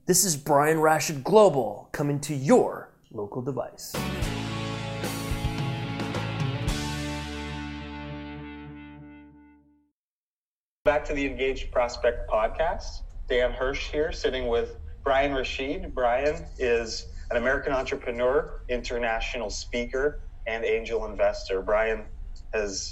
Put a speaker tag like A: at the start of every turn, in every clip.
A: This is Brian Rashid Global coming to your local device.
B: Back to the Engaged Prospect podcast. Dan Hirsch here, sitting with Brian Rashid. Brian is an American entrepreneur, international speaker, and angel investor. Brian has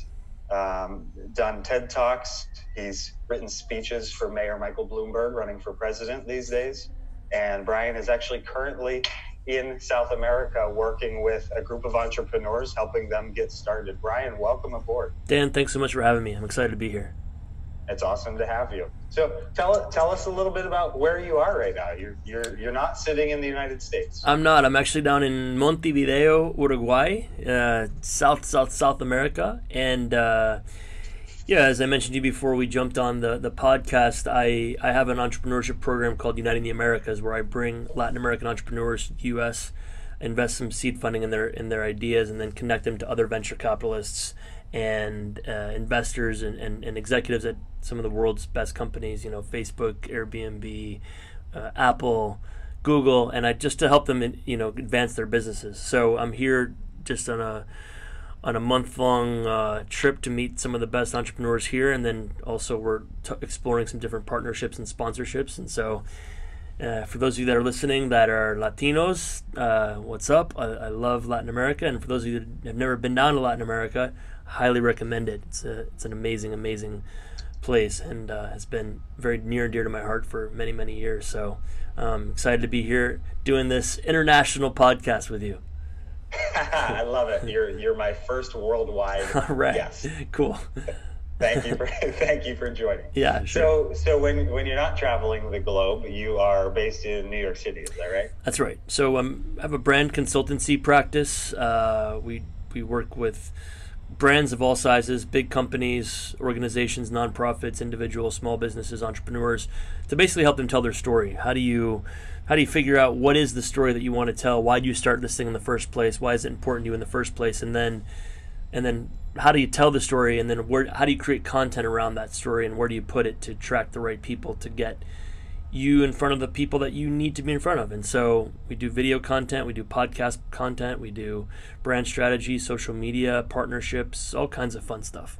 B: done TED Talks. He's written speeches for Mayor Michael Bloomberg, running for president these days. And Brian is actually currently in South America working with a group of entrepreneurs, helping them get started. Brian, welcome aboard.
A: Dan, thanks so much for having me. I'm excited to be here.
B: It's awesome to have you. So tell us a little bit about where you are right now. You're not sitting in the United States.
A: I'm not. I'm actually down in Montevideo, Uruguay, South America. And as I mentioned to you before we jumped on the podcast, I have an entrepreneurship program called Uniting the Americas, where I bring Latin American entrepreneurs to the U.S., invest some seed funding in their ideas, and then connect them to other venture capitalists and investors and executives at some of the world's best companies, Facebook, Airbnb, Apple, Google, and just to help them advance their businesses. So I'm here just on a month-long trip to meet some of the best entrepreneurs here, and then also we're exploring some different partnerships and sponsorships. And so for those of you that are listening that are Latinos, what's up? I love Latin America, and for those of you that have never been down to Latin America, highly recommend it. It's an amazing place, and has been very near and dear to my heart for many years. So excited to be here doing this international podcast with you.
B: I love it. You're my first worldwide guest.
A: Cool.
B: Thank you for joining.
A: Yeah, sure.
B: So when you're not traveling the globe, you are based in New York City, is that right?
A: That's right. So I have a brand consultancy practice. We work with brands of all sizes, big companies, organizations, nonprofits, individuals, small businesses, entrepreneurs, to basically help them tell their story. How do you figure out what is the story that you want to tell? Why do you start this thing in the first place? Why is it important to you in the first place? And then how do you tell the story? And then how do you create content around that story? And where do you put it to attract the right people to get you in front of the people that you need to be in front of? And so we do video content, we do podcast content, we do brand strategy, social media, partnerships, all kinds of fun stuff.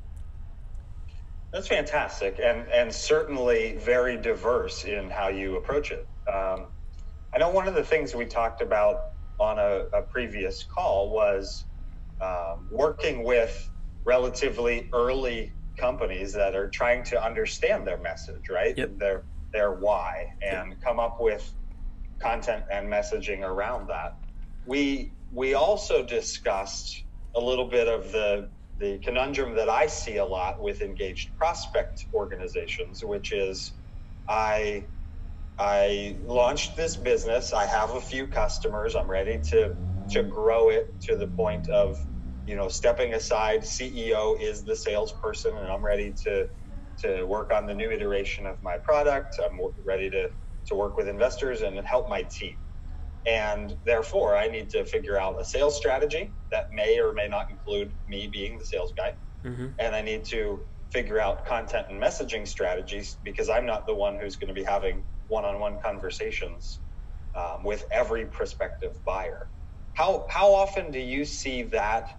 B: That's fantastic, and certainly very diverse in how you approach it. I know one of the things we talked about on a previous call was working with relatively early companies that are trying to understand their message, right?
A: Yep.
B: Their why, and come up with content and messaging around that. We also discussed a little bit of the conundrum that I see a lot with engaged prospect organizations, which is I launched this business. I have a few customers. I'm ready to grow it to the point of, stepping aside. CEO is the salesperson, and I'm ready to work on the new iteration of my product. I'm ready to work with investors and help my team. And therefore, I need to figure out a sales strategy that may or may not include me being the sales guy. Mm-hmm. And I need to figure out content and messaging strategies, because I'm not the one who's going to be having one-on-one conversations with every prospective buyer. How often do you see that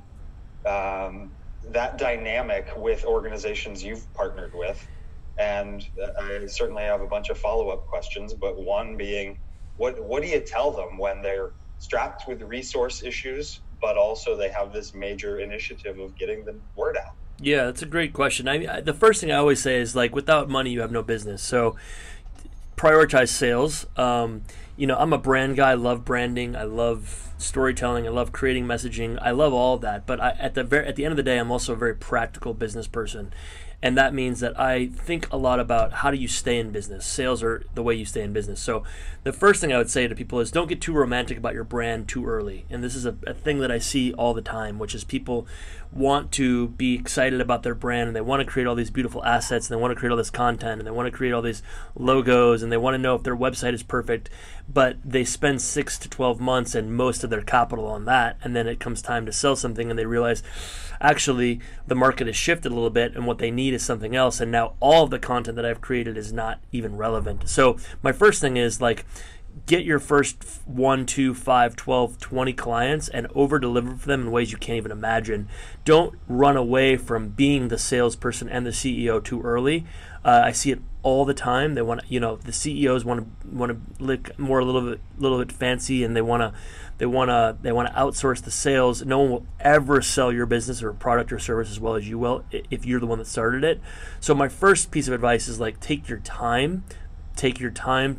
B: dynamic with organizations you've partnered with? And I certainly have a bunch of follow-up questions, but one being, what do you tell them when they're strapped with resource issues, but also they have this major initiative of getting the word out?
A: Yeah, that's a great question. The first thing I always say is, without money, you have no business. So prioritize sales. I'm a brand guy. I love branding. I love storytelling. I love creating messaging. I love all of that. But at the end of the day, I'm also a very practical business person. And that means that I think a lot about how do you stay in business. Sales are the way you stay in business. So the first thing I would say to people is, don't get too romantic about your brand too early. And this is a thing that I see all the time, which is people want to be excited about their brand, and they want to create all these beautiful assets, and they want to create all this content, and they want to create all these logos, and they want to know if their website is perfect, but they spend 6 to 12 months and most of their capital on that, and then it comes time to sell something, and they realize actually the market has shifted a little bit, and what they need to something else, and now all of the content that I've created is not even relevant. So my first thing is like, get your first 1, 2, 5, 12, 20 clients and over deliver for them in ways you can't even imagine. Don't run away from being the salesperson and the CEO too early. I see it all the time. They want, the CEOs want to look more a little bit fancy, and they want to outsource the sales. No one will ever sell your business or product or service as well as you will if you're the one that started it. So my first piece of advice is like, take your time. Take your time.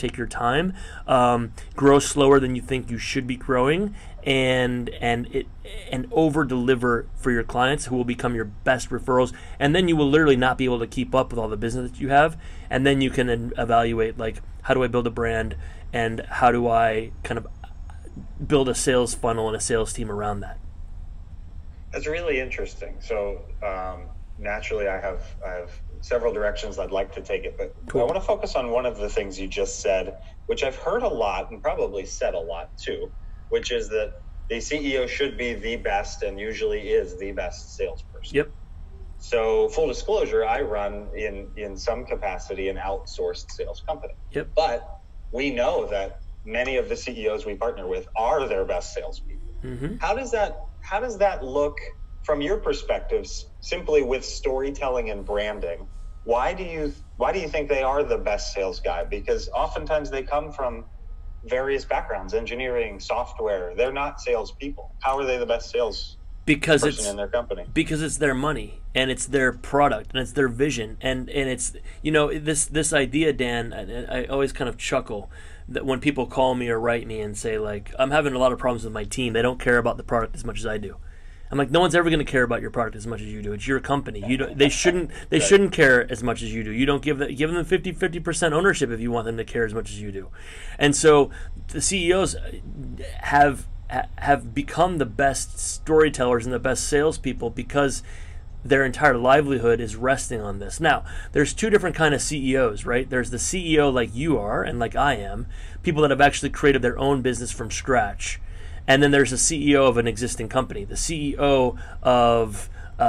A: Grow slower than you think you should be growing, and over deliver for your clients, who will become your best referrals. And then you will literally not be able to keep up with all the business that you have. And then you can evaluate, like, how do I build a brand, and how do I kind of build a sales funnel and a sales team around that.
B: That's really interesting. So naturally, I have several directions I'd like to take it, but cool. I want to focus on one of the things you just said, which I've heard a lot and probably said a lot too, which is that the CEO should be the best, and usually is the best salesperson.
A: Yep.
B: So full disclosure, I run in some capacity an outsourced sales company.
A: Yep.
B: But we know that many of the CEOs we partner with are their best salespeople. Mm-hmm. How does that look from your perspectives, simply with storytelling and branding? Why do you think they are the best sales guy? Because oftentimes they come from various backgrounds, engineering, software. They're not salespeople. How are they the best sales person in their company?
A: Because it's their money, and it's their product, and it's their vision, and it's, this idea, Dan. I always kind of chuckle that when people call me or write me and say, like, I'm having a lot of problems with my team. They don't care about the product as much as I do. I'm like, no one's ever going to care about your product as much as you do. It's your company. They shouldn't care as much as you do. You don't give them 50% ownership if you want them to care as much as you do. And so the CEOs have become the best storytellers and the best salespeople because their entire livelihood is resting on this. Now, there's two different kind of CEOs, right? There's the CEO like you are and like I am, people that have actually created their own business from scratch. And then there's a CEO of an existing company. The CEO of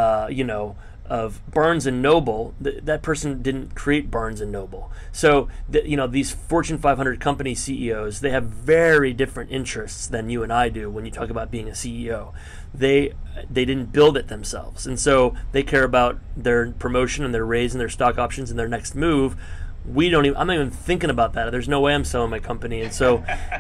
A: Barnes and Noble. That person didn't create Barnes and Noble. So these Fortune 500 company CEOs, they have very different interests than you and I do when you talk about being a CEO. They didn't build it themselves, and so they care about their promotion and their raise and their stock options and their next move. I'm not even thinking about that. There's no way I'm selling my company. And so,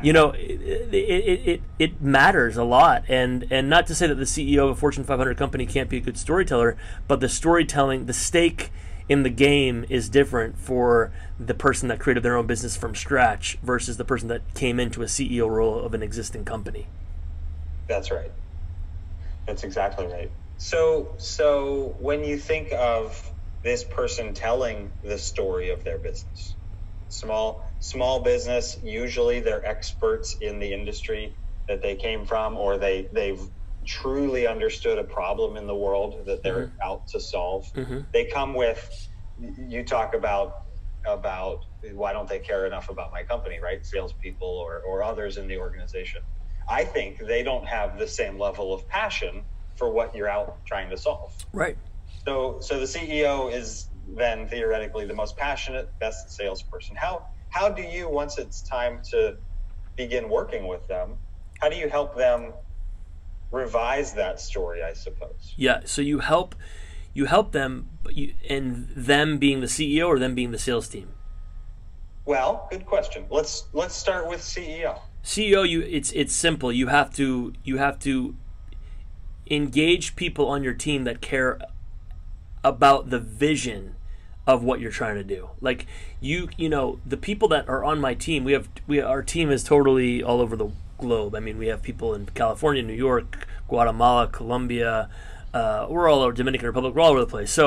A: it matters a lot. And not to say that the CEO of a Fortune 500 company can't be a good storyteller, but the storytelling, the stake in the game is different for the person that created their own business from scratch versus the person that came into a CEO role of an existing company.
B: That's right. That's exactly right. So when you think of this person telling the story of their business, small business, usually they're experts in the industry that they came from, or they've truly understood a problem in the world that they're mm-hmm. out to solve. Mm-hmm. They come with, you talk about why don't they care enough about my company, right? Salespeople or others in the organization. I think they don't have the same level of passion for what you're out trying to solve.
A: Right.
B: So the CEO is then theoretically the most passionate, best salesperson. How do you, once it's time to begin working with them, how do you help them revise that story, I suppose?
A: Yeah, so you help them, and them being the CEO or them being the sales team?
B: Well, good question. Let's start with CEO.
A: CEO, it's simple. You have to engage people on your team that care about the vision of what you're trying to do. Like the people that are on my team, our team is totally all over the globe. I mean, we have people in California, New York, Guatemala, Colombia, we're all over Dominican Republic, we're all over the place.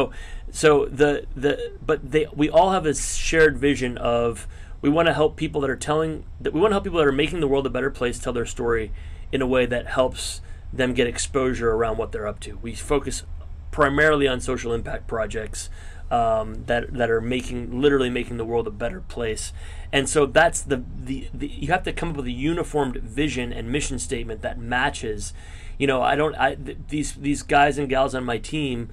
A: We all have this shared vision of we want to help people that are making the world a better place tell their story in a way that helps them get exposure around what they're up to. We focus primarily on social impact projects that are literally making the world a better place. And so that's the you have to come up with a uniformed vision and mission statement that matches. These guys and gals on my team,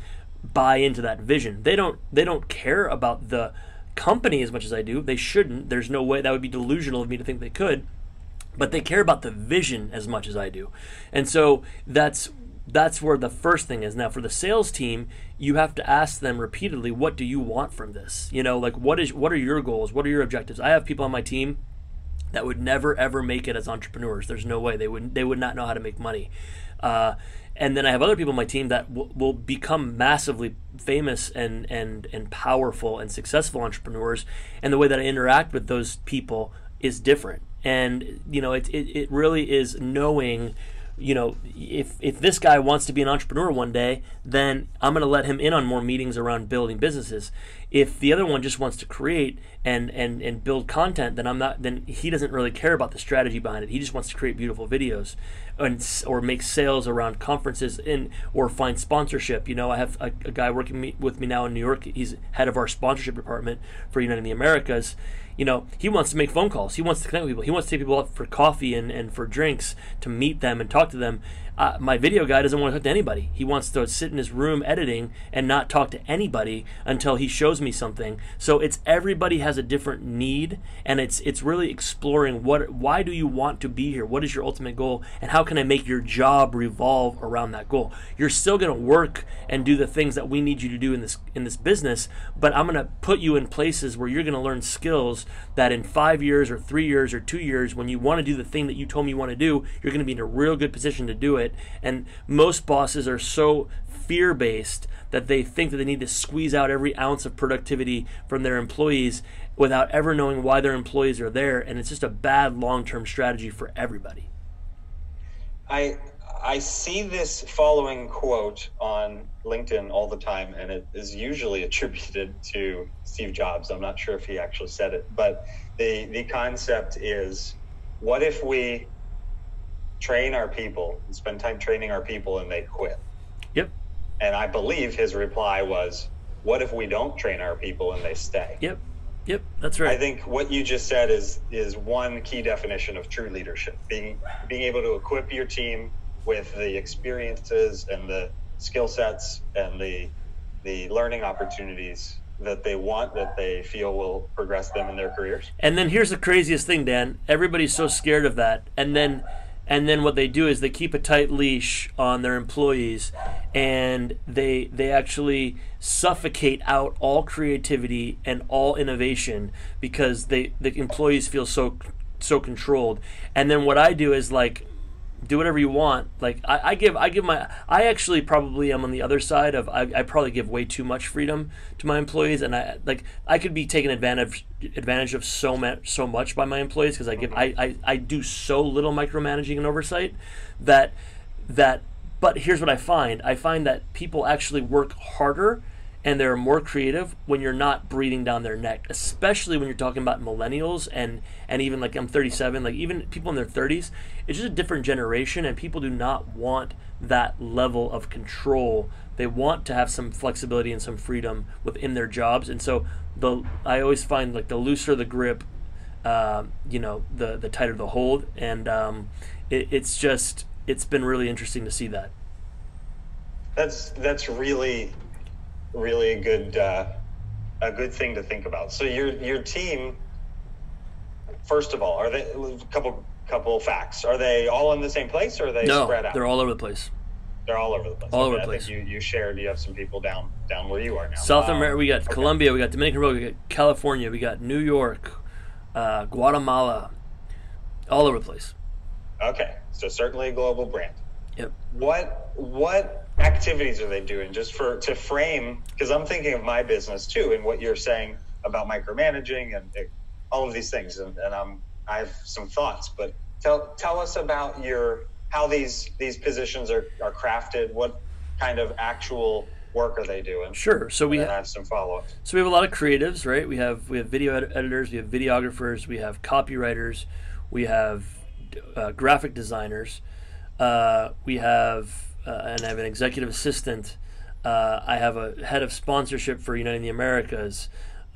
A: buy into that vision. They don't care about the company as much as I do. They shouldn't. There's no way. That would be delusional of me to think they could. But they care about the vision as much as I do. And so that's where the first thing is. Now, for the sales team, you have to ask them repeatedly, what do you want from this? You know, like what are your goals? What are your objectives? I have people on my team that would never ever make it as entrepreneurs. There's no way they would not know how to make money. And then I have other people on my team that will become massively famous and powerful and successful entrepreneurs. And the way that I interact with those people is different. And you know, it really is knowing, you know, if this guy wants to be an entrepreneur one day, then I'm going to let him in on more meetings around building businesses. If the other one just wants to create and build content, then he doesn't really care about the strategy behind it. He just wants to create beautiful videos or make sales around conferences or find sponsorship. You know, I have a guy working with me now in New York. He's head of our sponsorship department for United the Americas. You know, he wants to make phone calls. He wants to connect with people. He wants to take people out for coffee and for drinks to meet them and talk to them. My video guy doesn't want to talk to anybody. He wants to sit in his room editing and not talk to anybody until he shows me something. So everybody has a different need, and it's really exploring why do you want to be here? What is your ultimate goal, and how can I make your job revolve around that goal? You're still going to work and do the things that we need you to do in this business, but I'm going to put you in places where you're going to learn skills that in 5 years or 3 years or 2 years, when you want to do the thing that you told me you want to do, you're going to be in a real good position to do it. And most bosses are so fear-based that they think that they need to squeeze out every ounce of productivity from their employees without ever knowing why their employees are there, and it's just a bad long-term strategy for everybody.
B: I see this following quote on LinkedIn all the time, and it is usually attributed to Steve Jobs. I'm not sure if he actually said it, but the concept is, what if we train our people and spend time training our people and they quit?
A: Yep.
B: And I believe his reply was, what if we don't train our people and they stay?
A: Yep, that's right.
B: I think what you just said is one key definition of true leadership. Being able to equip your team with the experiences and the skill sets and the learning opportunities that they want, that they feel will progress them in their careers.
A: And then here's the craziest thing, Dan. Everybody's so scared of that. And then what they do is they keep a tight leash on their employees, and they actually suffocate out all creativity and all innovation because the employees feel so controlled. And then what I do is like, do whatever you want. Like I actually probably am on the other side of I probably give way too much freedom to my employees, and I could be taken advantage of so much by my employees because I do so little micromanaging and oversight that but here's what I find that people actually work harder and they're more creative when you're not breathing down their neck, especially when you're talking about millennials and even like I'm 37, like even people in their 30s. It's just a different generation, and people do not want that level of control. They want to have some flexibility and some freedom within their jobs. And so I always find like the looser the grip, the tighter the hold. And it's been really interesting to see that.
B: That's really a good thing to think about. So your team, first of all, are they couple facts? Are they all in the same place, or are they spread out?
A: They're all over the place.
B: They're all over the place.
A: All over the place.
B: I think you shared you have some people down where you are now.
A: South America, we got Colombia, we got Dominican Republic, we got California, we got New York, Guatemala, all over the place.
B: Okay, so certainly a global brand.
A: Yep.
B: What activities are they doing to frame? Because I'm thinking of my business too, and what you're saying about micromanaging and all of these things, and I have some thoughts. But tell us about how these positions are crafted. What kind of actual work are they doing?
A: Sure. So we
B: have some follow-ups.
A: So we have a lot of creatives, right? We have video editors, we have videographers, we have copywriters, we have graphic designers, we have and I have an executive assistant. I have a head of sponsorship for United the Americas,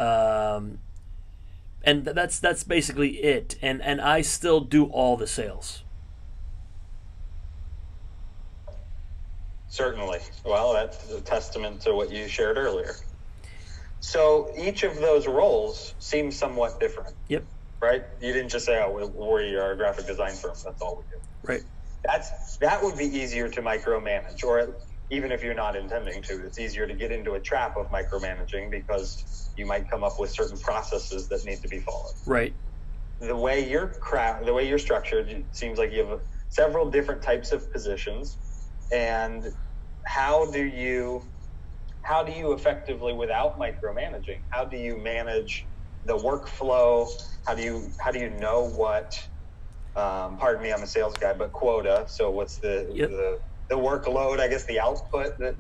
A: and that's basically it. And I still do all the sales.
B: Certainly. Well, that's a testament to what you shared earlier. So each of those roles seems somewhat different.
A: Yep.
B: Right? You didn't just say, oh, we are a graphic design firm. That's all we do.
A: Right.
B: That would be easier to micromanage, or even if you're not intending to, it's easier to get into a trap of micromanaging because you might come up with certain processes that need to be followed.
A: Right.
B: The way you're structured, it seems like you have several different types of positions. And how do you effectively, without micromanaging, how do you manage the workflow? How do you know what, pardon me, I'm a sales guy, but quota. So what's the workload, I guess, the output that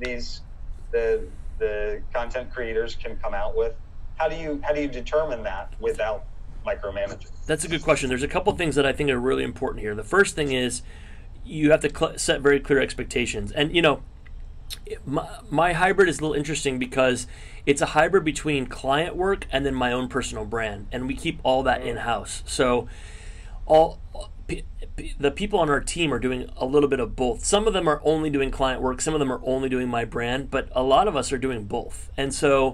B: the content creators can come out with? How do you determine that without micromanaging?
A: That's a good question. There's a couple things that I think are really important here. The first thing is you have to set very clear expectations. And, my hybrid is a little interesting because it's a hybrid between client work and then my own personal brand. And we keep all that in-house. So the people on our team are doing a little bit of both. Some of them are only doing client work. Some of them are only doing my brand. But a lot of us are doing both. And so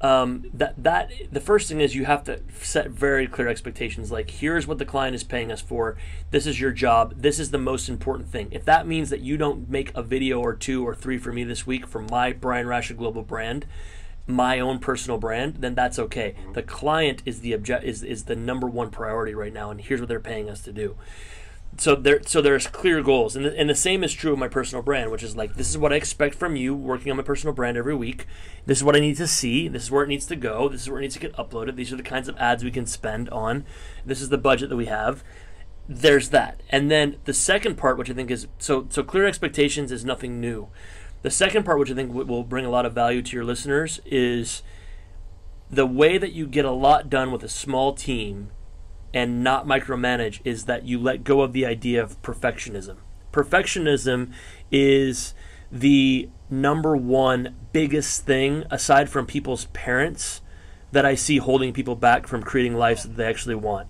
A: the first thing is you have to set very clear expectations. Like, here's what the client is paying us for. This is your job. This is the most important thing. If that means that you don't make a video or 2 or 3 for me this week for my Brian Rasha Global brand, my own personal brand, then that's okay. The client is the number one priority right now, and here's what they're paying us to do. So there's clear goals, and the same is true of my personal brand, which is like, this is what I expect from you working on my personal brand every week. This is what I need to see. This is where it needs to go. This is where it needs to get uploaded. These are the kinds of ads we can spend on. This is the budget that we have. There's that. And then the second part, which I think is, so clear expectations is nothing new. The second part, which I think will bring a lot of value to your listeners, is the way that you get a lot done with a small team and not micromanage is that you let go of the idea of perfectionism. Perfectionism is the number one biggest thing, aside from people's parents, that I see holding people back from creating lives that they actually want.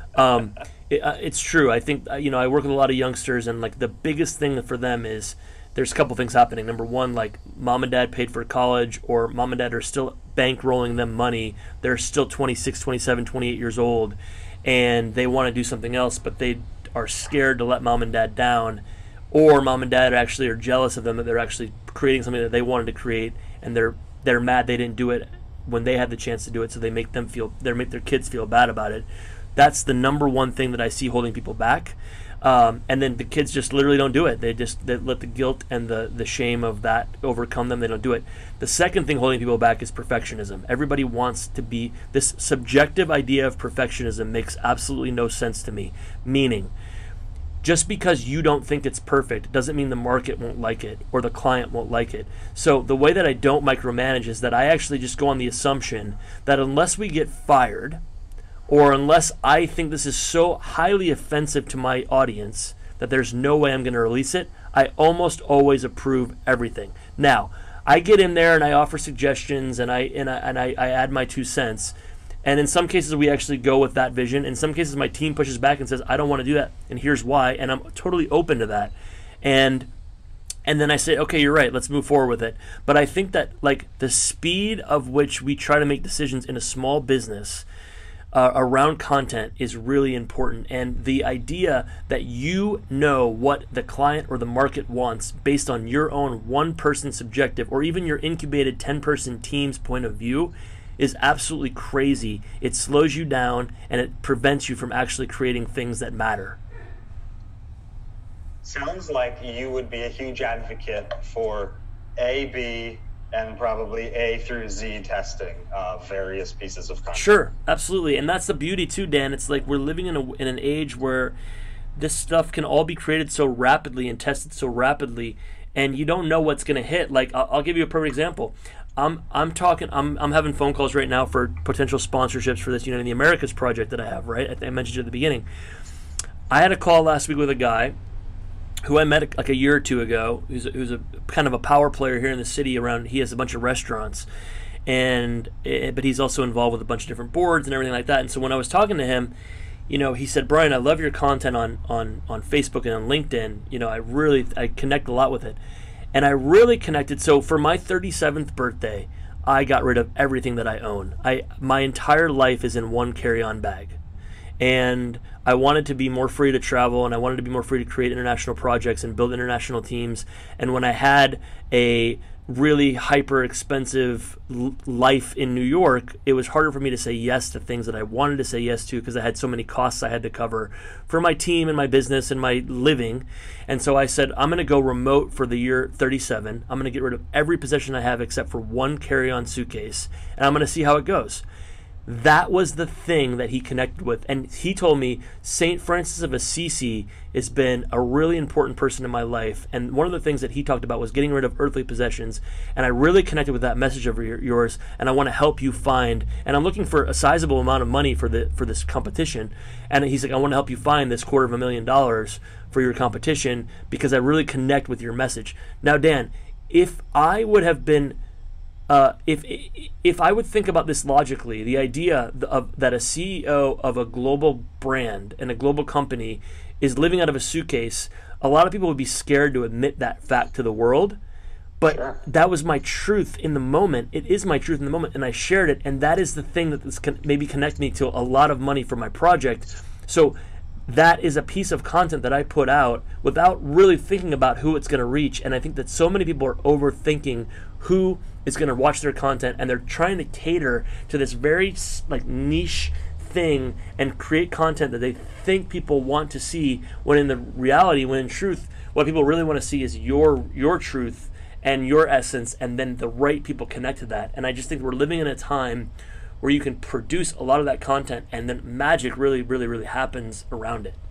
A: It's true. I think, I work with a lot of youngsters, and like the biggest thing for them is there's a couple things happening. Number one, like mom and dad paid for college, or mom and dad are still bankrolling them money. They're still 26, 27, 28 years old, and they want to do something else, but they are scared to let mom and dad down, or mom and dad actually are jealous of them that they're actually creating something that they wanted to create, and they're mad they didn't do it when they had the chance to do it, so they make their kids feel bad about it. That's the number one thing that I see holding people back. And then the kids just literally don't do it. They let the guilt and the shame of that overcome them. They don't do it. The second thing holding people back is perfectionism. Everybody wants to be, this subjective idea of perfectionism makes absolutely no sense to me. Meaning, just because you don't think it's perfect doesn't mean the market won't like it or the client won't like it. So the way that I don't micromanage is that I actually just go on the assumption that unless we get fired, or unless I think this is so highly offensive to my audience that there's no way I'm going to release it, I almost always approve everything. Now, I get in there and I offer suggestions and I add my 2 cents. And in some cases we actually go with that vision. In some cases my team pushes back and says, I don't want to do that, and here's why, and I'm totally open to that. And then I say, okay, you're right, let's move forward with it. But I think that like the speed of which we try to make decisions in a small business around content is really important, and the idea that you know what the client or the market wants based on your own one-person subjective or even your incubated 10-person team's point of view is absolutely crazy. It slows you down and it prevents you from actually creating things that matter.
B: Sounds like you would be a huge advocate for A, B, and probably A through Z testing of various pieces of content.
A: Sure, absolutely. And that's the beauty too, Dan. It's like we're living in an age where this stuff can all be created so rapidly and tested so rapidly, and you don't know what's going to hit. Like I'll give you a perfect example. I'm having phone calls right now for potential sponsorships for this Uniting the Americas project that I have, right? I mentioned you at the beginning. I had a call last week with a guy who I met like a year or 2 ago, who's a kind of a power player here in the city around. He has a bunch of restaurants, but he's also involved with a bunch of different boards and everything like that. And so when I was talking to him, he said, Brian, I love your content on Facebook and on LinkedIn. I connect a lot with it. And I really connected. So for my 37th birthday, I got rid of everything that I own. My entire life is in one carry-on bag. And I wanted to be more free to travel, and I wanted to be more free to create international projects and build international teams. And when I had a really hyper expensive life in New York, it was harder for me to say yes to things that I wanted to say yes to because I had so many costs I had to cover for my team and my business and my living. And so I said, I'm going to go remote for the year 37. I'm going to get rid of every possession I have except for one carry-on suitcase, and I'm going to see how it goes. That was the thing that he connected with. And he told me St. Francis of Assisi has been a really important person in my life. And one of the things that he talked about was getting rid of earthly possessions. And I really connected with that message of yours. And I want to help you find, and I'm looking for a sizable amount of money for this competition. And he's like, I want to help you find this $250,000 for your competition because I really connect with your message. Now, Dan, if I would have been if I would think about this logically, the idea that a CEO of a global brand and a global company is living out of a suitcase, a lot of people would be scared to admit that fact to the world. But sure, that was my truth in the moment. It is my truth in the moment, and I shared it, and that is the thing that maybe connect me to a lot of money for my project. So that is a piece of content that I put out without really thinking about who it's going to reach. And I think that so many people are overthinking who is going to watch their content, and they're trying to cater to this very niche thing and create content that they think people want to see, when in the reality, when in truth, what people really want to see is your truth and your essence, and then the right people connect to that. And I just think we're living in a time where you can produce a lot of that content, and then magic really, really, really happens around it.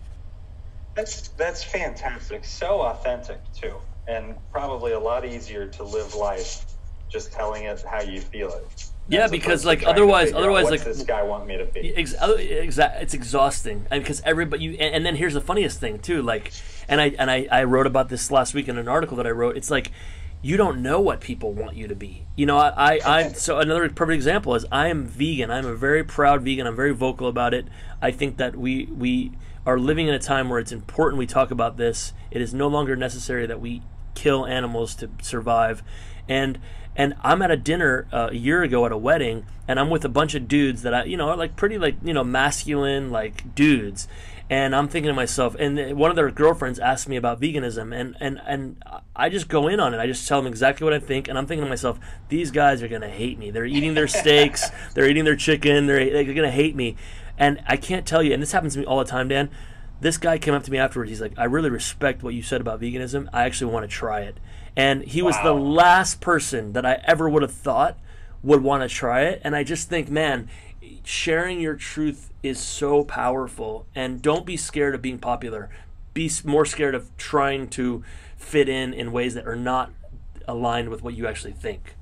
B: That's fantastic. So authentic too, and probably a lot easier to live life just telling it how you feel it.
A: Yeah, because otherwise,
B: what's this guy want me to be?
A: It's exhausting, and because everybody, and then here's the funniest thing too. And I wrote about this last week in an article that I wrote. It's like, you don't know what people want you to be. So another perfect example is I am vegan. I'm a very proud vegan. I'm very vocal about it. I think that we are living in a time where it's important we talk about this. It is no longer necessary that we kill animals to survive. And I'm at a dinner a year ago at a wedding, and I'm with a bunch of dudes that are pretty masculine dudes. And I'm thinking to myself, and one of their girlfriends asked me about veganism, and I just go in on it. I just tell them exactly what I think, and I'm thinking to myself, these guys are going to hate me. They're eating their steaks, they're eating their chicken, they're going to hate me. And I can't tell you, and this happens to me all the time, Dan, this guy came up to me afterwards. He's like, I really respect what you said about veganism. I actually want to try it. And he was the last person that I ever would have thought would want to try it. And I just think, man, sharing your truth is so powerful. And don't be scared of being popular. Be more scared of trying to fit in ways that are not aligned with what you actually think.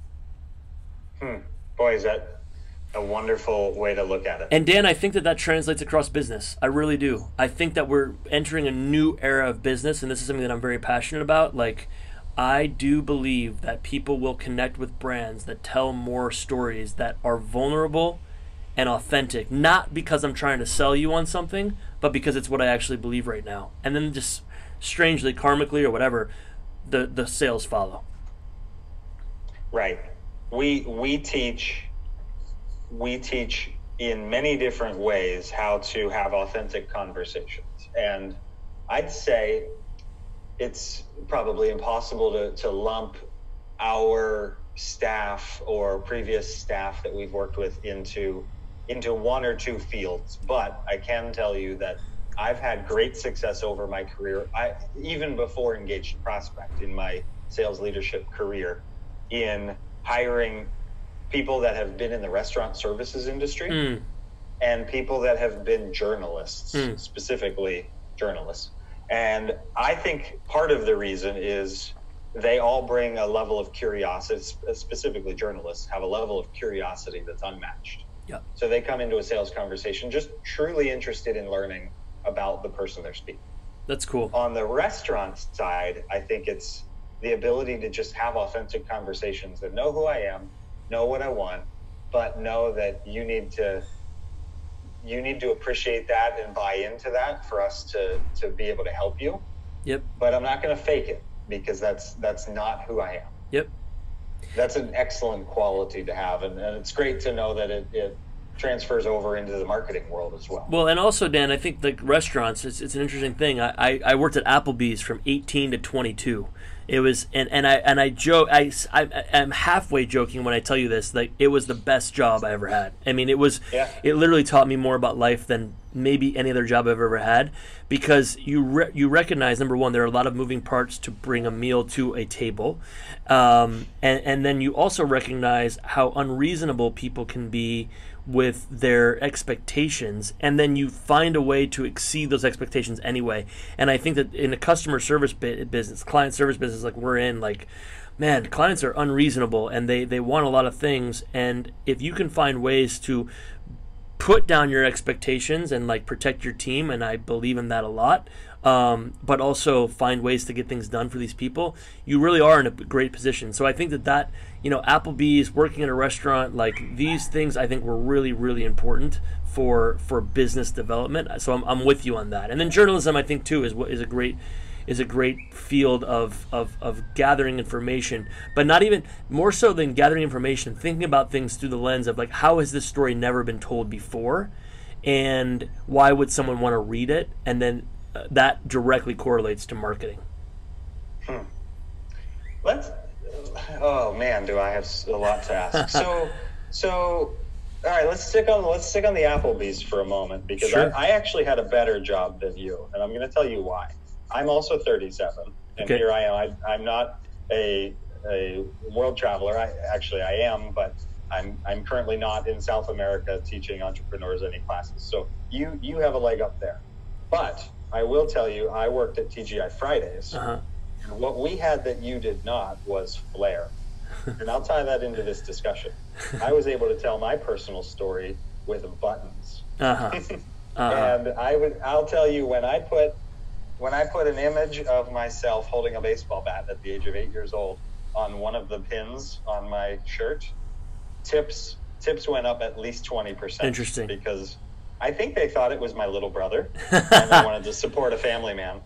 B: Boy, is that a wonderful way to look at it.
A: And Dan, I think that translates across business. I really do. I think that we're entering a new era of business, and this is something that I'm very passionate about. I do believe that people will connect with brands that tell more stories that are vulnerable and authentic, not because I'm trying to sell you on something, but because it's what I actually believe right now. And then just strangely, karmically, or whatever, the sales follow.
B: Right. We teach in many different ways how to have authentic conversations. And I'd say it's probably impossible to lump our staff or previous staff that we've worked with into one or two fields. But I can tell you that I've had great success over my career, even before Engaged Prospect, in my sales leadership career, in hiring people that have been in the restaurant services industry and people that have been journalists, specifically journalists. And I think part of the reason is they all bring a level of curiosity, specifically journalists have a level of curiosity that's unmatched.
A: Yeah.
B: So they come into a sales conversation just truly interested in learning about the person they're speaking.
A: That's cool.
B: On the restaurant side, I think it's the ability to just have authentic conversations that know who I am, know what I want, but know that you need to appreciate that and buy into that for us to be able to help you.
A: Yep.
B: But I'm not going to fake it. because that's not who I am.
A: Yep.
B: That's an excellent quality to have, and it's great to know that it transfers over into the marketing world as well.
A: Well, and also, Dan, I think like restaurants, it's an interesting thing. I worked at Applebee's from 18 to 22. It was, and I joke, I'm halfway joking when I tell you this, like it was the best job I ever had. I mean, it literally taught me more about life than maybe any other job I've ever had, because you recognize, number one, there are a lot of moving parts to bring a meal to a table, and then you also recognize how unreasonable people can be with their expectations, and then you find a way to exceed those expectations anyway. And I think that in a customer service business, client service business like we're in, like, man, clients are unreasonable and they want a lot of things, and if you can find ways to put down your expectations and like protect your team, and I believe in that a lot, but also find ways to get things done for these people, you really are in a great position. So I think that Applebee's, working in a restaurant, like these things I think were really, really important for business development. So I'm with you on that. And then journalism, I think too, is a great field of gathering information, but not even more so than gathering information, thinking about things through the lens of like, how has this story never been told before, and why would someone want to read it? And then that directly correlates to marketing.
B: Oh man, do I have a lot to ask. So all right, let's stick on the Applebee's for a moment, because
A: Sure.
B: I actually had a better job than you, and I'm going to tell you why. I'm also 37, and
A: Okay.
B: Here I am. I'm not a world traveler. I am, but I'm currently not in South America teaching entrepreneurs any classes. So you have a leg up there. But I will tell you, I worked at TGI Fridays, and what we had that you did not was flair. And I'll tie that into this discussion. I was able to tell my personal story with buttons. And I'll tell you, when I put an image of myself holding a baseball bat at the age of 8 years old on one of the pins on my shirt, tips went up at least 20%.
A: Interesting.
B: Because I think they thought it was my little brother, and they wanted to support a family man.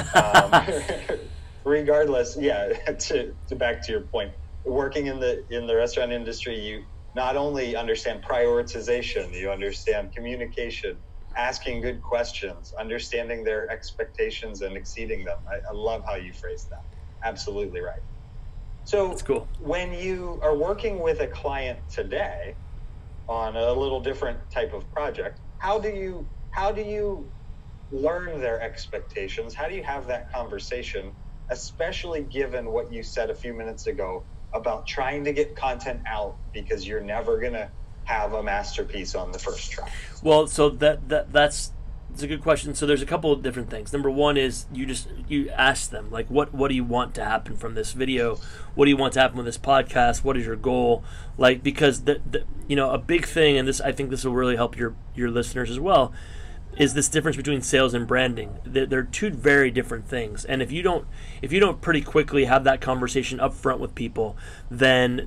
B: Regardless, to back to your point, working in the restaurant industry, you not only understand prioritization, you understand communication, asking good questions, understanding their expectations and exceeding them. I love how you phrased that. Absolutely right. So
A: that's cool.
B: When you are working with a client today on a little different type of project, how do you learn their expectations? How do you have that conversation, especially given what you said a few minutes ago about trying to get content out because you're never going to have a masterpiece on the first try?
A: Well, so that's a good question. So there's a couple of different things. Number one is you ask them, like, what do you want to happen from this video? What do you want to happen with this podcast? What is your goal? Like, because a big thing, and I think this will really help your listeners as well, is this difference between sales and branding. They're two very different things. And if you don't pretty quickly have that conversation up front with people, then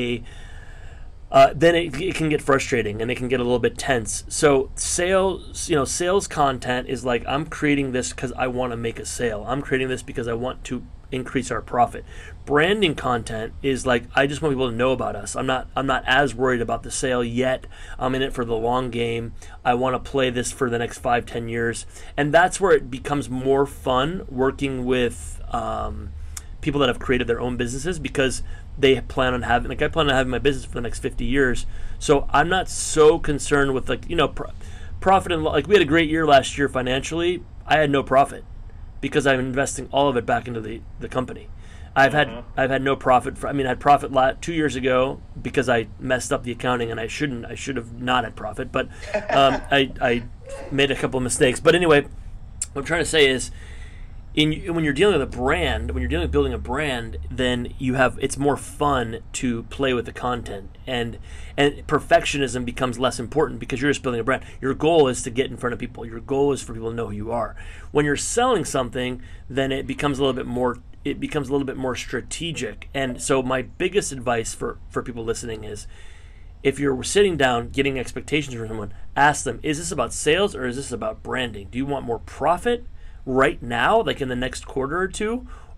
A: it can get frustrating and it can get a little bit tense. So sales content is like, I'm creating this because I want to make a sale. I'm creating this because I want to increase our profit. Branding content is like, I just want people to know about us. I'm not as worried about the sale yet. I'm in it for the long game. I want to play this for the next 5-10 years. And that's where it becomes more fun working with people that have created their own businesses, because they plan on having, like, I plan on having my business for the next 50 years. So I'm not so concerned with, like, profit and like, we had a great year last year financially. I had no profit because I'm investing all of it back into the company. I've had no profit. I had profit 2 years ago because I messed up the accounting, and I should have not had profit, but I made a couple of mistakes. But anyway, what I'm trying to say is, when you're dealing with a brand, when you're dealing with building a brand, then it's more fun to play with the content, and perfectionism becomes less important because you're just building a brand. Your goal is to get in front of people. Your goal is for people to know who you are. When you're selling something, then it becomes a little bit more strategic. And so my biggest advice for people listening is, if you're sitting down getting expectations from someone, ask them, is this about sales or is this about branding? Do you want more profit right now, like in the next quarter or two,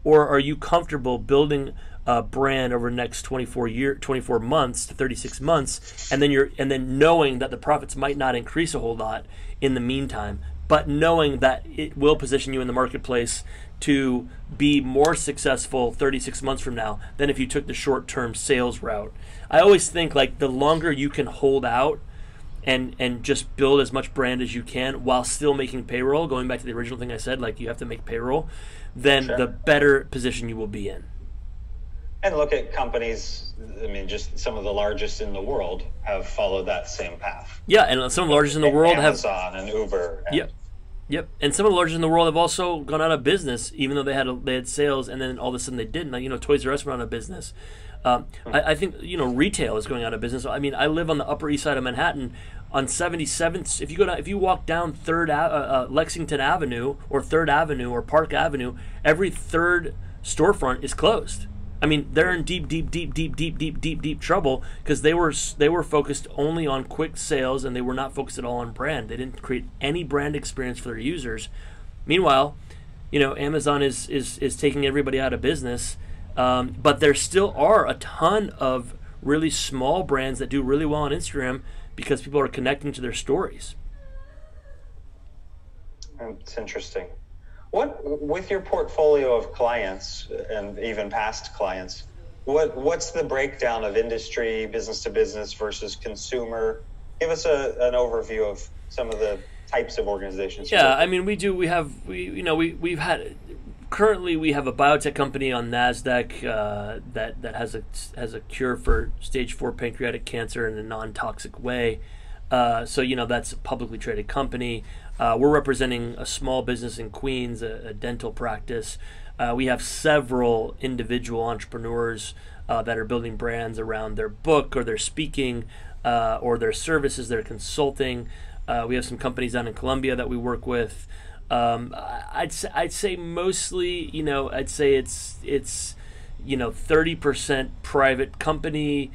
A: Or are you comfortable building a brand over the next 24 months to 36 months, and then knowing that the profits might not increase a whole lot in the meantime, but knowing that it will position you in the marketplace to be more successful 36 months from now than if you took the short-term sales route. I always think like the longer you can hold out and just build as much brand as you can while still making payroll, going back to the original thing I said, like you have to make payroll, then the better position you will be in.
B: And look at companies, I mean, just some of the largest in the world have followed that same path.
A: Yeah, and some of the largest in the world
B: Amazon and Uber. And
A: Yep. And some of the largest in the world have also gone out of business, even though they had sales, and then all of a sudden they didn't. Like, Toys R Us went out of business. I think retail is going out of business. I mean, I live on the Upper East Side of Manhattan, on 77th. If you walk down Lexington Avenue or 3rd Avenue or Park Avenue, every third storefront is closed. I mean, they're in deep trouble because they were focused only on quick sales, and they were not focused at all on brand. They didn't create any brand experience for their users. Meanwhile, Amazon is taking everybody out of business, but there still are a ton of really small brands that do really well on Instagram because people are connecting to their stories.
B: It's interesting. With your portfolio of clients and even past clients, what's the breakdown of industry, business to business versus consumer? Give us an overview of some of the types of organizations.
A: Yeah, I mean, currently we have a biotech company on NASDAQ that has a cure for stage 4 pancreatic cancer in a non-toxic way. So that's a publicly traded company. We're representing a small business in Queens, a dental practice. We have several individual entrepreneurs that are building brands around their book or their speaking or their services, their consulting. We have some companies down in Colombia that we work with. I'd say mostly, I'd say it's 30% private company,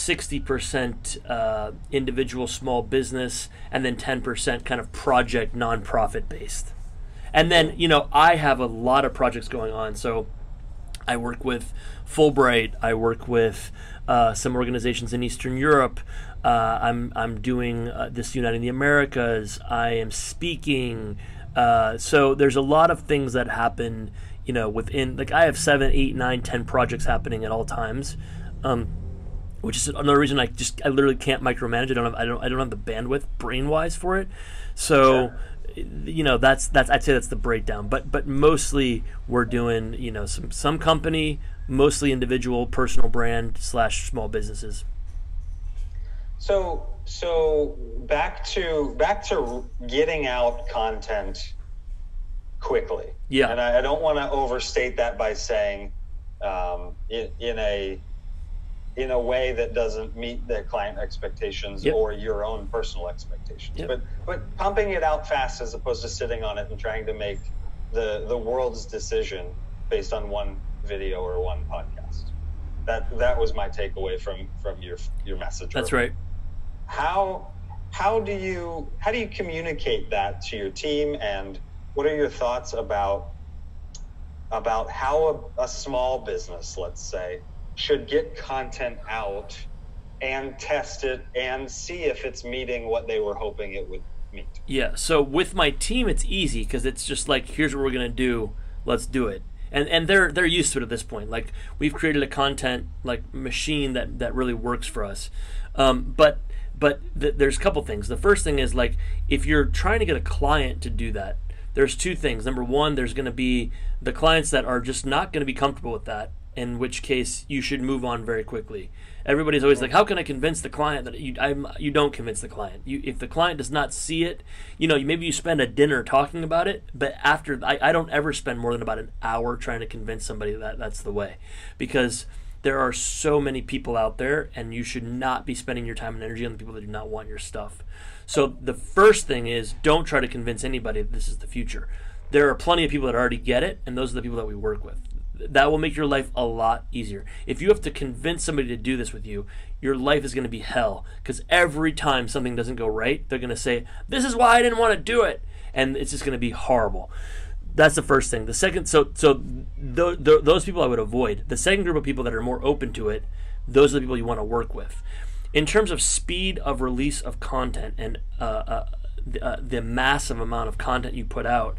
A: 60% individual small business, and then 10% kind of project nonprofit based. And then, I have a lot of projects going on. So I work with Fulbright. I work with some organizations in Eastern Europe. I'm doing this Uniting the Americas. I am speaking. So there's a lot of things that happen, within, like I have 7, 8, 9, 10 projects happening at all times. Which is another reason I literally can't micromanage it. I don't have the bandwidth brain-wise for it. So, that's I'd say that's the breakdown. But mostly we're doing some company, mostly individual, personal brand / small businesses.
B: So back to getting out content quickly.
A: Yeah.
B: And I don't want to overstate that by saying in a way that doesn't meet the client expectations or your own personal expectations. Yep. But pumping it out fast as opposed to sitting on it and trying to make the world's decision based on one video or one podcast. That was my takeaway from your message.
A: That's right.
B: How do you communicate that to your team, and what are your thoughts about how a small business, let's say, should get content out and test it and see if it's meeting what they were hoping it would meet?
A: Yeah, so with my team, it's easy because it's just like, here's what we're going to do, let's do it. And they're used to it at this point. Like, we've created a content machine that really works for us. But there's a couple things. The first thing is, like, if you're trying to get a client to do that, there's two things. Number one, there's going to be the clients that are just not going to be comfortable with that, in which case you should move on very quickly. Everybody's always like, how can I convince the client that you don't convince the client. If the client does not see it, maybe you spend a dinner talking about it, but after, I don't ever spend more than about an hour trying to convince somebody that that's the way, because there are so many people out there, and you should not be spending your time and energy on the people that do not want your stuff. So the first thing is, don't try to convince anybody that this is the future. There are plenty of people that already get it, and those are the people that we work with. That will make your life a lot easier. If you have to convince somebody to do this with you, your life is going to be hell, because every time something doesn't go right, they're going to say, this is why I didn't want to do it, and it's just going to be horrible. That's the first thing. The second, those people I would avoid. The second group of people that are more open to it, those are the people you want to work with. In terms of speed of release of content and the massive amount of content you put out,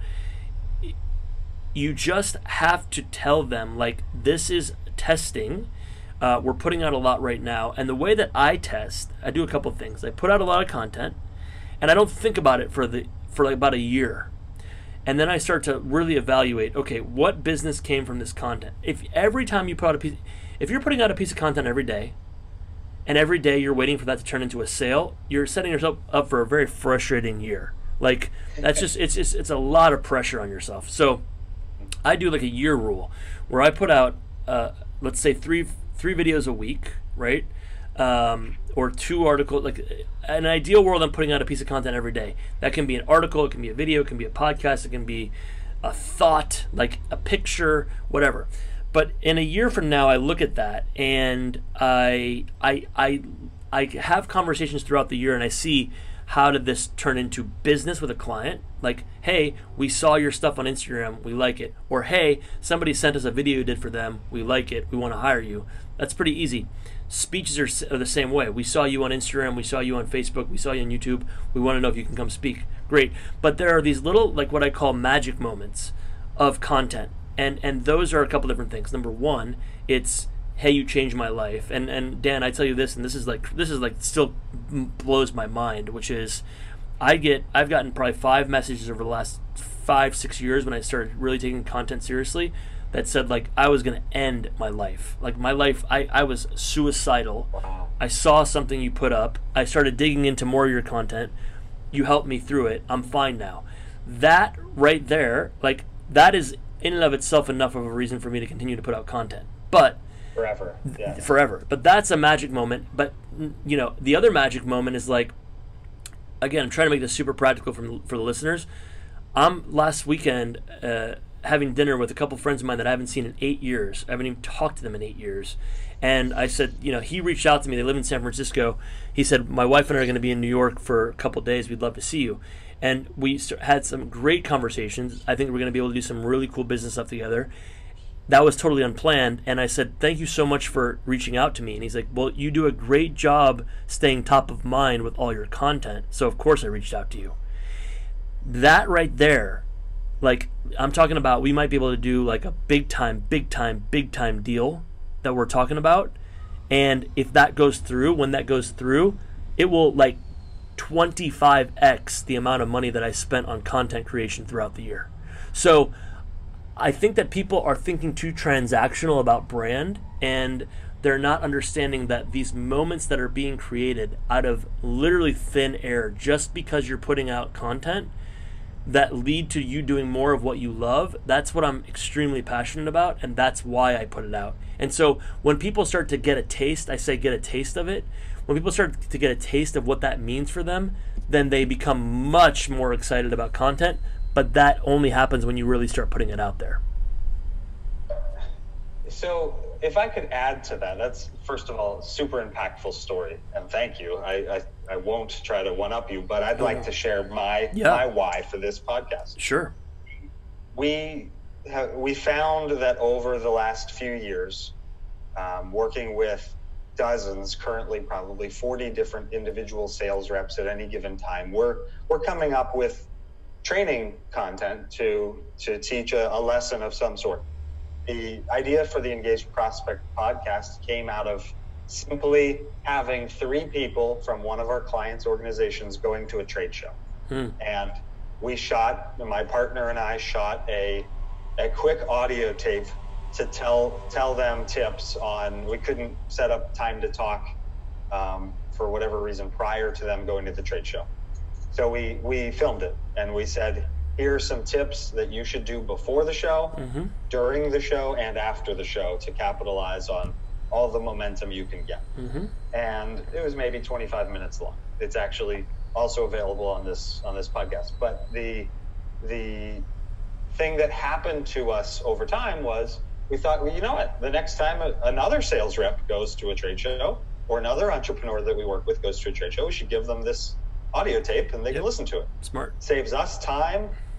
A: you just have to tell them, like, this is testing. We're putting out a lot right now. And the way that I test, I do a couple of things. I put out a lot of content, and I don't think about it for like about a year. And then I start to really evaluate, okay, what business came from this content? If every time you put out if you're putting out a piece of content every day, and every day you're waiting for that to turn into a sale, you're setting yourself up for a very frustrating year. Like, that's just, it's a lot of pressure on yourself. So I do like a year rule where I put out, let's say three videos a week, right? Or 2 articles. Like, in an ideal world, I'm putting out a piece of content every day. That can be an article, it can be a video, it can be a podcast, it can be a thought, like a picture, whatever. But in a year from now, I look at that and I have conversations throughout the year, and I see, how did this turn into business with a client? Like, hey, we saw your stuff on Instagram, we like it. Or, hey, somebody sent us a video you did for them, we like it, we want to hire you. That's pretty easy. Speeches are the same way. We saw you on Instagram, we saw you on Facebook, we saw you on YouTube, we want to know if you can come speak. Great. But there are these little, like, what I call magic moments of content. And those are a couple different things. Number one, it's, hey, you changed my life. And Dan, I tell you this, and this is like still blows my mind, which is, I've gotten probably 5 messages over the last 5-6 years when I started really taking content seriously, that said, like, I was going to end my life. Like, my life, I was suicidal.
B: Wow.
A: I saw something you put up. I started digging into more of your content. You helped me through it. I'm fine now. That right there, like, that is in and of itself enough of a reason for me to continue to put out content. But
B: forever. Yeah.
A: Forever. But that's a magic moment. But, you know, the other magic moment is, like, again, I'm trying to make this super practical for the listeners. I'm last weekend having dinner with a couple friends of mine that I haven't seen in 8 years. I haven't even talked to them in 8 years. And I said, you know, he reached out to me. They live in San Francisco. He said, my wife and I are going to be in New York for a couple days. We'd love to see you. And we had some great conversations. I think we're going to be able to do some really cool business stuff together. That was totally unplanned. And I said, thank you so much for reaching out to me. And he's like, well, you do a great job staying top of mind with all your content. So, of course, I reached out to you. That right there, like, I'm talking about, we might be able to do like a big time deal that we're talking about. And if that goes through, when that goes through, it will, like, 25x the amount of money that I spent on content creation throughout the year. So I think that people are thinking too transactional about brand, and they're not understanding that these moments that are being created out of literally thin air, just because you're putting out content, that lead to you doing more of what you love. That's what I'm extremely passionate about, and that's why I put it out. And so when people start to get a taste, I say get a taste of it. When people start to get a taste of what that means for them, then they become much more excited about content. But that only happens when you really start putting it out there.
B: So if I could add to that, that's, first of all, a super impactful story. And thank you. I won't try to one-up you, but I'd like to share my why for this podcast.
A: Sure.
B: We found that over the last few years, working with dozens, currently probably 40 different individual sales reps at any given time, we're coming up with training content to teach a lesson of some sort. The idea for the Engaged Prospect podcast came out of simply having 3 people from one of our clients' organizations going to a trade show. And my partner and I shot a quick audio tape to tell them tips on, we couldn't set up time to talk for whatever reason prior to them going to the trade show. So we filmed it, and we said, here are some tips that you should do before the show, during the show, and after the show to capitalize on all the momentum you can get. And it was maybe 25 minutes long. It's actually also available on this podcast. But the thing that happened to us over time was, we thought, well, you know what? The next time another sales rep goes to a trade show, or another entrepreneur that we work with goes to a trade show, we should give them this audio tape and they can listen to it.
A: Smart.
B: Saves us time,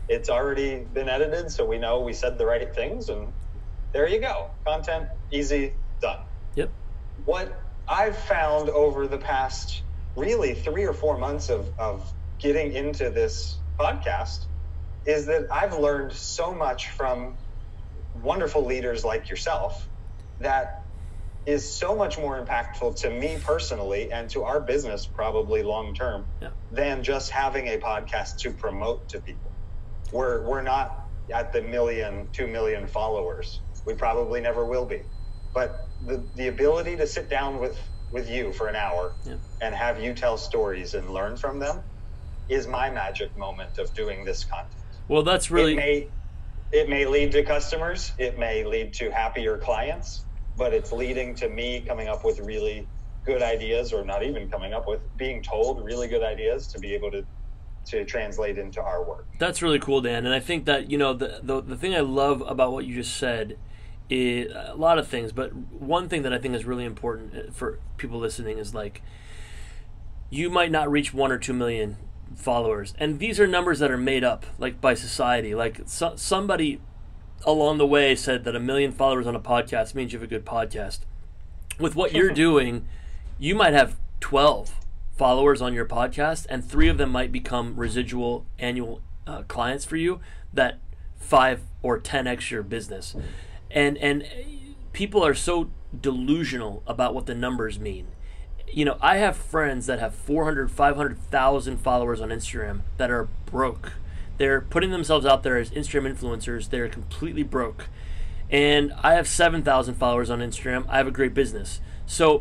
B: It's already been edited, so we know we said the right things, and there you go. Content, easy, done.
A: Yep.
B: What I've found over the past really 3 or 4 months of getting into this podcast is that I've learned so much from wonderful leaders like yourself that is so much more impactful to me personally and to our business probably long term than just having a podcast to promote to people. We're not at the 1 million, 2 million followers. We probably never will be. But the ability to sit down with you for an hour and have you tell stories and learn from them is my magic moment of doing this content.
A: Well, that's really...
B: It may lead to customers. It may lead to happier clients, but it's leading to me coming up with really good ideas, or not even coming up with, being told really good ideas to be able to translate into our work.
A: That's really cool, Dan. And I think that, you know, the thing I love about what you just said is a lot of things, but one thing that I think is really important for people listening is, like, you might not reach 1 or 2 million followers, and these are numbers that are made up, like, by society. Like, somebody along the way said that 1 million followers on a podcast means you have a good podcast. With what you're doing, you might have 12 followers on your podcast, and 3 of them might become residual annual clients for you that 5 or 10x your business. And people are so delusional about what the numbers mean. You know, I have friends that have 400, 500,000 followers on Instagram that are broke. They're putting themselves out there as Instagram influencers. They're completely broke. And I have 7,000 followers on Instagram. I have a great business. So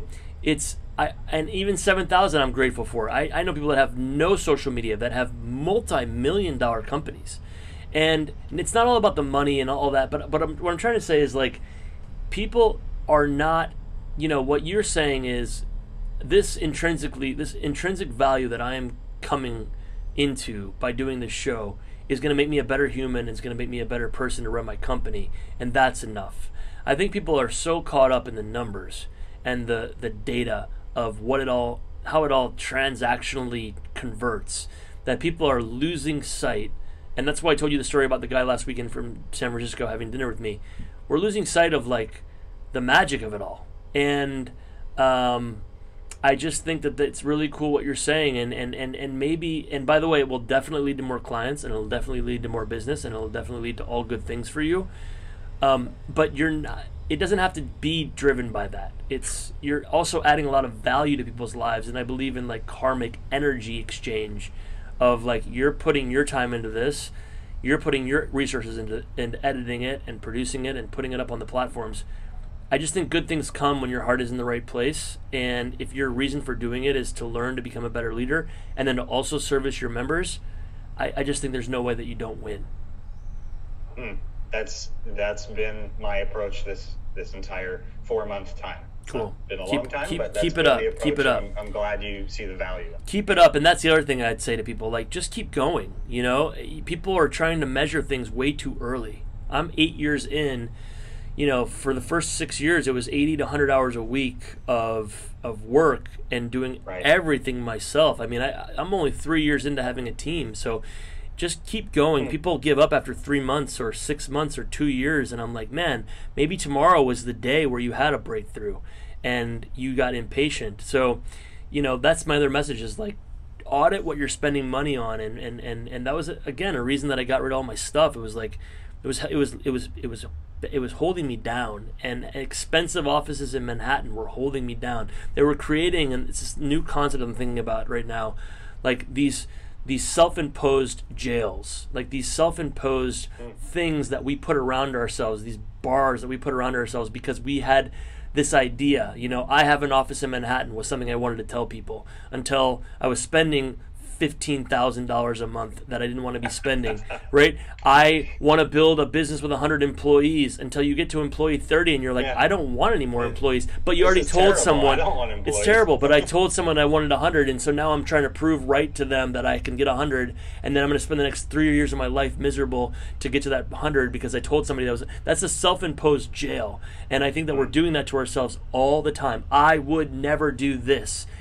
A: and even 7,000 I'm grateful for. I know people that have no social media that have multi-million-dollar companies. And it's not all about the money and all that, but what I'm trying to say is, like, people are not, you know, what you're saying is this intrinsic value that I am coming into by doing this show is going to make me a better human. It's going to make me a better person to run my company, and that's enough. I think people are so caught up in the numbers and the data of how it all transactionally converts that people are losing sight. And that's why I told you the story about the guy last weekend from San Francisco having dinner with me. We're losing sight of, like, the magic of it all. And I just think that it's really cool what you're saying. And maybe, and by the way, it will definitely lead to more clients, and it'll definitely lead to more business, and it'll definitely lead to all good things for you. But it doesn't have to be driven by that. You're also adding a lot of value to people's lives. And I believe in, like, karmic energy exchange of, like, you're putting your time into this, you're putting your resources into editing it and producing it and putting it up on the platforms. I just think good things come when your heart is in the right place, and if your reason for doing it is to learn to become a better leader and then to also service your members, I just think there's no way that you don't win.
B: That's been my approach this entire 4-month time.
A: Cool.
B: It's been a long time, but that's
A: keep it
B: been
A: up.
B: the approach.
A: Keep it up.
B: I'm glad you see the value.
A: Keep it up, and that's the other thing I'd say to people. Like, just keep going. You know, people are trying to measure things way too early. I'm 8 years in. You know, for the first 6 years, it was 80 to 100 hours a week of work and doing everything myself. I mean, I'm only 3 years into having a team, so just keep going. People give up after 3 months or 6 months or 2 years, and I'm like, man, maybe tomorrow was the day where you had a breakthrough and you got impatient. So, you know, that's my other message is, like, audit what you're spending money on, and that was, again, a reason that I got rid of all my stuff. It was like it was holding me down, and expensive offices in Manhattan were holding me down. They were creating, and it's this new concept I'm thinking about right now, like these self-imposed jails, like these self-imposed things that we put around ourselves, these bars that we put around ourselves because we had this idea. You know, I have an office in Manhattan was something I wanted to tell people until I was spending $15,000 a month that I didn't want to be spending, right? I want to build a business with 100 employees until you get to employee 30 and you're like, I don't want any more employees. But you already told someone,
B: I don't want employees.
A: It's terrible, but I told someone I wanted 100, and so now I'm trying to prove right to them that I can get 100, and then I'm going to spend the next 3 years of my life miserable to get to that 100 because I told somebody that's a self-imposed jail. And I think that we're doing that to ourselves all the time. I would never do this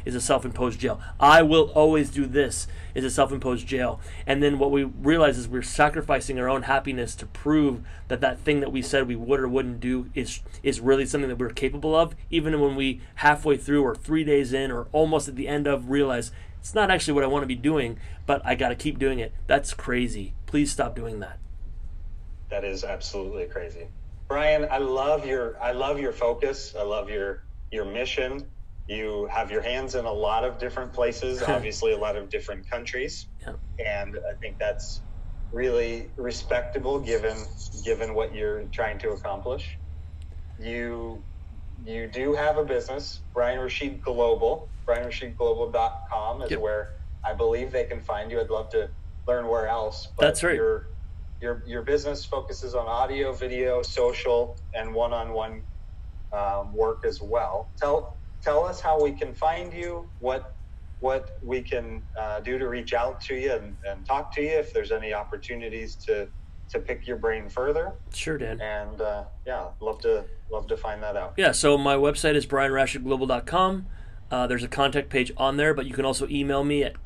A: is a self-imposed jail. I will always do this is a self-imposed jail. And then what we realize is we're sacrificing our own happiness to prove that that thing that we said we would or wouldn't do is really something that we're capable of, even when we halfway through or 3 days in or almost at the end of realize it's not actually what I want to be doing, but I got to keep doing it. That's crazy. Please stop doing that.
B: That is absolutely crazy. Brian, I love your focus. I love your mission. You have your hands in a lot of different places, obviously a lot of different countries.
A: Yeah.
B: And I think that's really respectable given what you're trying to accomplish. You do have a business, Brian Rashid Global. BrianRashidGlobal.com is where I believe they can find you. I'd love to learn where else. But
A: that's right.
B: Your business focuses on audio, video, social, and one-on-one work as well. Tell us how we can find you, what we can do to reach out to you and talk to you if there's any opportunities to pick your brain further.
A: Sure, Dan.
B: And love to find that out.
A: Yeah, so my website is BrianRashidGlobal.com. There's a contact page on there, but you can also email me at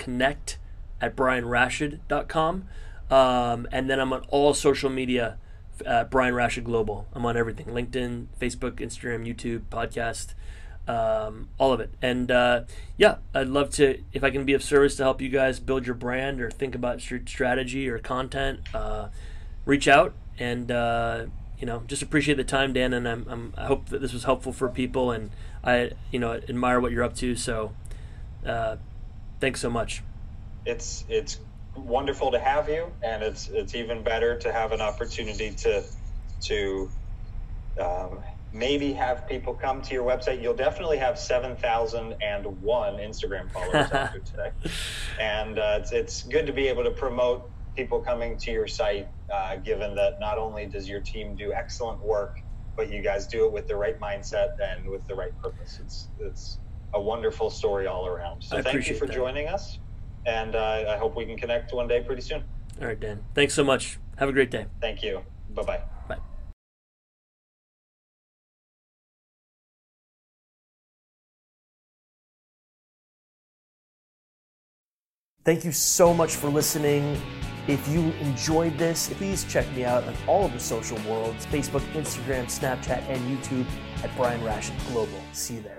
A: connect@BrianRashid.com. And then I'm on all social media, Brian Rashid Global. I'm on everything: LinkedIn, Facebook, Instagram, YouTube, podcast, all of it. And I'd love to, if I can be of service to help you guys build your brand or think about strategy or content, reach out. And just appreciate the time, Dan. And I hope that this was helpful for people. And I admire what you're up to. So thanks so much.
B: It's wonderful to have you, and it's even better to have an opportunity to maybe have people come to your website. You'll definitely have 7,001 Instagram followers after today, and it's good to be able to promote people coming to your site, given that not only does your team do excellent work, but you guys do it with the right mindset and with the right purpose. It's a wonderful story all around. So thank you for joining us. And I hope we can connect one day pretty soon.
A: All right, Dan. Thanks so much. Have a great day.
B: Thank you. Bye-bye.
A: Bye. Thank you so much for listening. If you enjoyed this, please check me out on all of the social worlds: Facebook, Instagram, Snapchat, and YouTube at Brian Rashid Global. See you there.